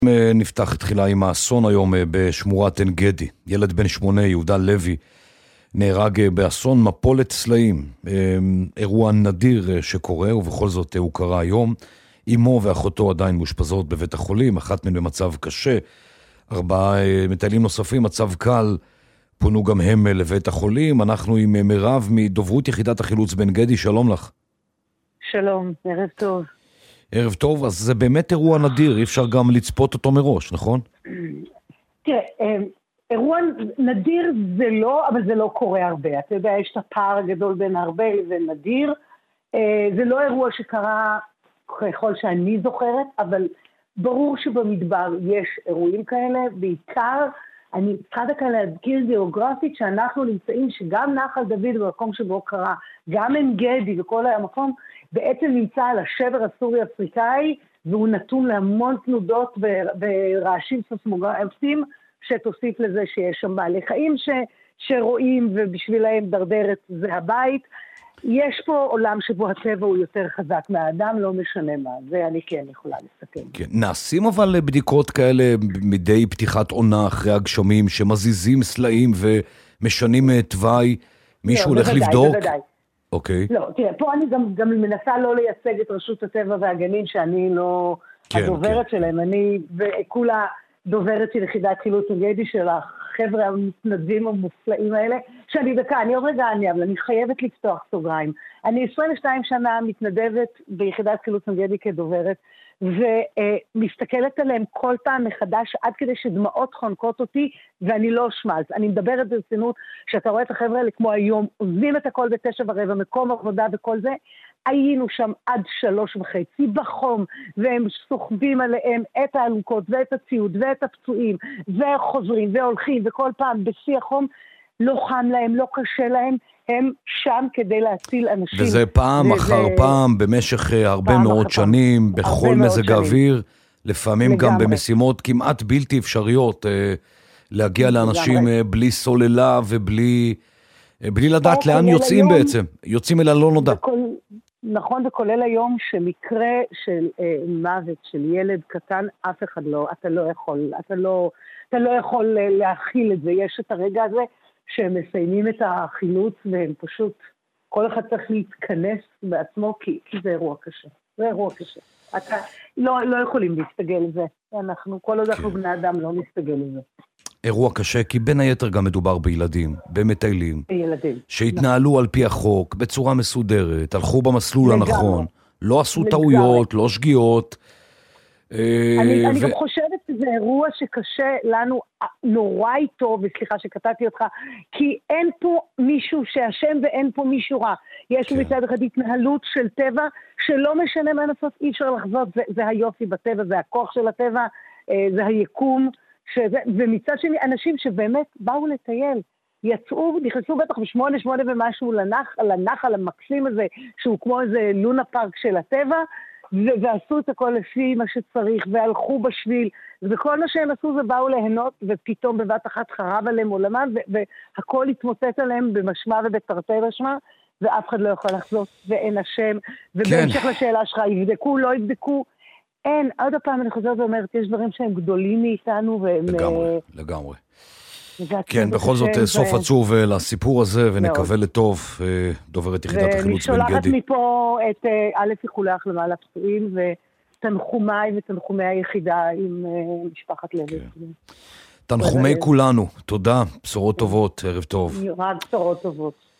נפתח תחילה עם האסון היום בשמורת עין גדי. ילד בן 8, יהודה לוי, נהרג באסון מפולת סלעים. אירוע נדיר שקורה, ובכל זאת הוא קרה היום. אמו ואחותו עדיין מאושפזות בבית החולים, אחת מהן במצב קשה. 4 מטיילים נוספים, מצב קל, פונו גם הם לבית החולים. אנחנו עם מירב מדוברות יחידת החילוץ בן גדי, שלום לך. שלום, ערב טוב. ערב טוב, אז זה באמת אירוע נדיר, אי אפשר גם לצפות אותו מראש, נכון? תראה, אירוע נדיר זה לא, אבל זה לא קורה הרבה. אתה יודע, יש את הפער הגדול בין הרבה לבין נדיר. זה לא אירוע שקרה ככל שאני זוכרת, אבל ברור שבמדבר יש אירועים כאלה, בעיקר אני צריכה דקה להזכיר גיאוגרפית שאנחנו נמצאים שגם נחל דוד במקום שבו קרה, גם עין גדי וכל המקום, בעצם נמצא על השבר הסורי-אפריקאי, והוא נתון להמון תנודות ורעשים סוסמוגרפיים, שתוסיף לזה שיש שם בעלי חיים שרואים ובשבילהם דרדרת זה הבית. יש פה עולם שבו הטבע הוא יותר חזק מהאדם, לא משנה מה, זה אני כן יכולה לסכם. כן. נעשים אבל בדיקות כאלה מדי פתיחת עונה אחרי הגשמים, שמזיזים סלעים ומשנים תוואי, מישהו הולך לבדוק? בוודאי. אוקיי. לא, תראה, פה אני גם מנסה לא לייצג את רשות הטבע והגנים, שאני לא הדוברת שלהם, אני וכולה דוברת של יחידת חילוץ בן גדי של החבר'ה המתנדבים המופלאים האלה, שאני דקה, אני עוד רגע אבל אני חייבת לפתוח סוגריים. אני 22 שנה מתנדבת ביחידת חילוץ בן גדי כדוברת, ומסתכלת עליהם כל פעם מחדש, עד כדי שדמעות חונקות אותי, ואני לא שמלץ. אני מדברת ברצינות, שאתה רואה את החבר'ה האלה כמו היום, עוזבים את הכל ב9:15, מקום עבודה וכל זה, היינו שם עד 3:30 בחום, והם סוחבים עליהם את האלונקות ואת הציוד ואת הפצועים, וחוזרים והולכים, וכל פעם בשיא החום, לא חם להם, לא קשה להם, הם שם כדי להציל אנשים. וזה פעם אחר פעם, במשך הרבה מאוד שנים, בכל מזג האוויר, לפעמים גם במשימות כמעט בלתי אפשריות, להגיע לאנשים בלי סוללה ובלי לדעת לאן יוצאים בעצם. יוצאים אל הלא נודע. נכון, וכולל היום שמקרה של מוות של ילד קטן, אף אחד לא, אתה לא יכול להכיל את זה. יש את הרגע הזה שהם מסיימים את החילוץ, והם פשוט, כל אחד צריך להתכנס בעצמו, כי זה אירוע קשה. זה אירוע קשה. אתה לא יכולים להסתגל לזה. כל עוד אנחנו בני אדם לא נסתגל לזה. אירוע קשה, כי בין היתר גם מדובר בילדים, במטיילים. בילדים. שהתנהלו על פי החוק, בצורה מסודרת, הלכו במסלול הנכון, לא עשו טעויות, לא שגיאות. אני גם חושבת שזה אירוע שקשה לנו נורא איתו, וסליחה שקטעתי אותך, כי אין פה מישהו שאשם ואין פה מישהו רע. יש מצד אחד התנהלות של טבע, שלא משנה מה לעשות, אי אפשר לחזות, זה היופי בטבע, זה הכוח של הטבע, זה היקום, ומצד שני, אנשים שבאמת באו לטייל, יצאו, נכנסו בטח ב8 ומשהו לנחל המקסים הזה, שהוא כמו איזה לונה פארק של הטבע, ועשו את הכל לפי מה שצריך, והלכו בשביל, וכל מה שהם עשו זה באו ליהנות, ופתאום בבת אחת חרב עליהם עולמם, והכל התמוטט עליהם במשמע ובתרתי משמע, ואף אחד לא יכול לחזות, ואין השם, ובהמשך לשאלה שלך, יבדקו, לא יבדקו, אין, עוד הפעם אני חוזרת ואומרת, יש דברים שהם גדולים מאיתנו, והם... לגמרי. כן, בכל זאת סוף עצוב לסיפור הזה, ונקווה לטוב, דוברת יחידת החילוץ בן גדי. אני שולחת מפה את איחולי החלמה לפצועים, ותנחומיי ותנחומי היחידה עם משפחת לוי. תנחומי כולנו, תודה, בשורות טובות, ערב טוב. רק בשורות טובות.